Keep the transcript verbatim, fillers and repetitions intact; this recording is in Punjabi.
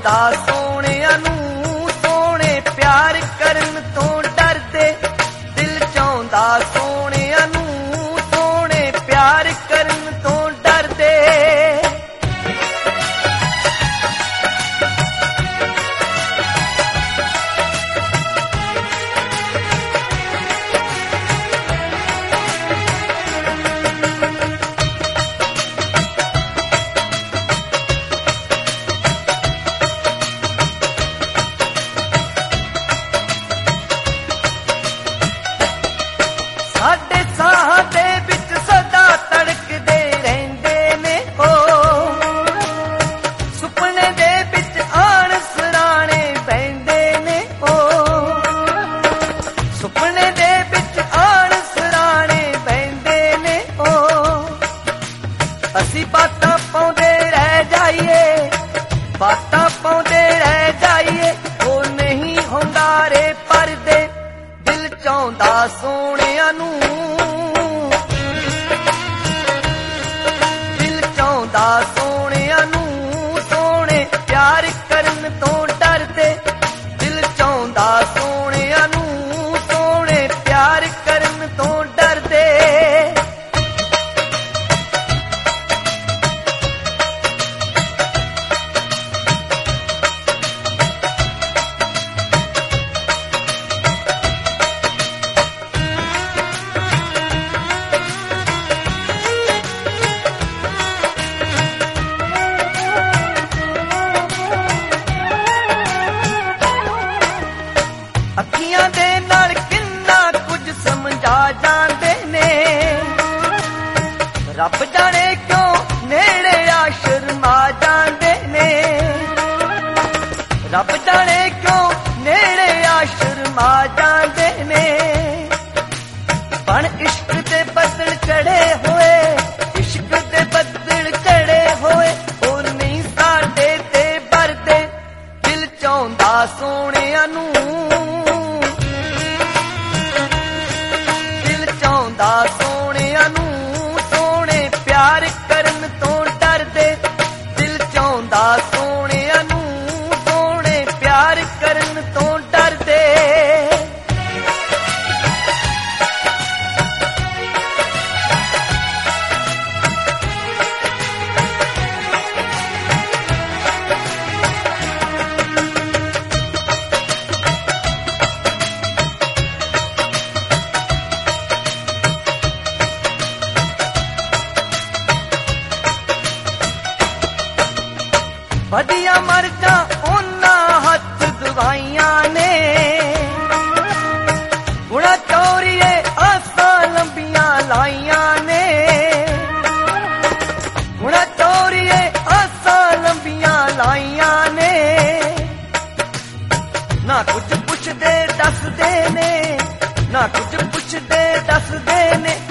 ਚਾਹੁੰਦਾ ਸੋਹਣਿਆਂ ਨੂੰ, ਸੋਹਣੇ ਪਿਆਰ ਕਰਨ ਤੋਂ ਡਰਦੇ। ਦਿਲ ਚਾਹੁੰਦਾ ਸੋਹਣਿਆਂ ਨੂੰ, ਸੋਹਣੇ ਪਿਆਰ ਕਰਨ ਤੋਂ ਡਰਦੇ। ਸਾਡੇ ਸਾਹਾਂ ਦੇ ਵਿੱਚ ਸਦਾ ਤੜਕਦੇ ਰਹਿੰਦੇ ਨੇ ਉਹ, ਸੁਪਨੇ ਦੇ ਵਿੱਚ ਆਣ ਸਰਾਣੇ ਬਹਿੰਦੇ ਨੇ ਉਹ, ਸੁਪਨੇ ਦੇ ਵਿੱਚ ਆਣ ਸਰਾਣੇ ਬਹਿੰਦੇ ਨੇ ਉਹ। ਅਸੀਂ ਬਾਤਾਂ ਪਾਉਂਦੇ ਰਹਿ ਜਾਈਏ, ਬਾਤਾਂ ਪਾਉਂਦੇ ਰਹਿ ਜਾਈਏ, ਉਹ ਨਹੀਂ ਹੁੰਦਾ ਰੇ ਪਰਦੇ। ਦਿਲ ਚਾਹੁੰਦਾ ਸੋਹਣਿਆਂ ਨੂੰ, ਦਿਲ ਚਾਹੁੰਦਾ ਸੋਹਣਿਆਂ ਨੂੰ, ਸੋਹਣੇ ਪਿਆਰ ਕਰਨ ਤੋਂ ਡਰਦੇ। ਦਿਲ ਚਾਹੁੰਦਾ ਸੋਹਣਿਆਂ ਨੂੰ, ਸੋਹਣੇ ਪਿਆਰ ਕਰਨ ਤੋਂ ਡਰਦੇ। ਅੱਖੀਆਂ ਦੇ ਨਾਲ ਕਿੰਨਾ ਕੁਝ ਸਮਝਾ ਜਾਂਦੇ ਨੇ, ਰੱਬ ਜਾਣੇ ਕਿਉਂ ਨੇੜੇ ਆ ਸ਼ਰਮਾ ਜਾਂਦੇ ਨੇ, ਰੱਬ ਜਾਣੇ ਕਿਉਂ ਨੇੜੇ ਆ ਸ਼ਰਮਾ ਜਾਂਦੇ ਨੇ। ਬਣ ਇਸ਼ਕ ਦੇ ਬੱਦਲ ਚੜੇ ਹੋਏ, ਇਸ਼ਕ ਦੇ ਬੱਦਲ ਚੜੇ ਹੋਏ, ਉਹ ਨਹੀਂ ਸਾਡੇ ਤੇ ਵਰਦੇ। ਦਿਲ ਚਾਹੁੰਦਾ ਸੋਹਣਿਆਂ ਨੂੰ, ਚਾਹੁੰਦਾ ਸੋਹਣਿਆਂ ਨੂੰ, ਸੋਹਣੇ ਪਿਆਰ ਕਰਨ ਤੋਂ ਡਰਦੇ। ਦਿਲ ਚਾਹੁੰਦਾ ਸੋਹਣਿਆਂ ਨੂੰ, ਸੋਹਣੇ ਪਿਆਰ ਕਰਨ ਤੋਂ ਡਰਦੇ। ਵਧੀਆ ਮਰਦਾਂ ਉਹਨਾਂ ਹੱਥ ਦਵਾਈਆਂ ਨੇ, ਗੁਣਾ ਚੋਰੀਏ ਆਸਾਂ ਲੰਬੀਆਂ ਲਾਈਆਂ ਨੇ, ਗੁਣਾ ਚੋਰੀਏ ਆਸਾਂ ਲੰਬੀਆਂ ਲਾਈਆਂ ਨੇ। ਨਾ ਕੁਝ ਪੁੱਛਦੇ ਦੱਸਦੇ ਨੇ, ਨਾ ਕੁਝ ਪੁੱਛਦੇ ਦੱਸਦੇ ਨੇ,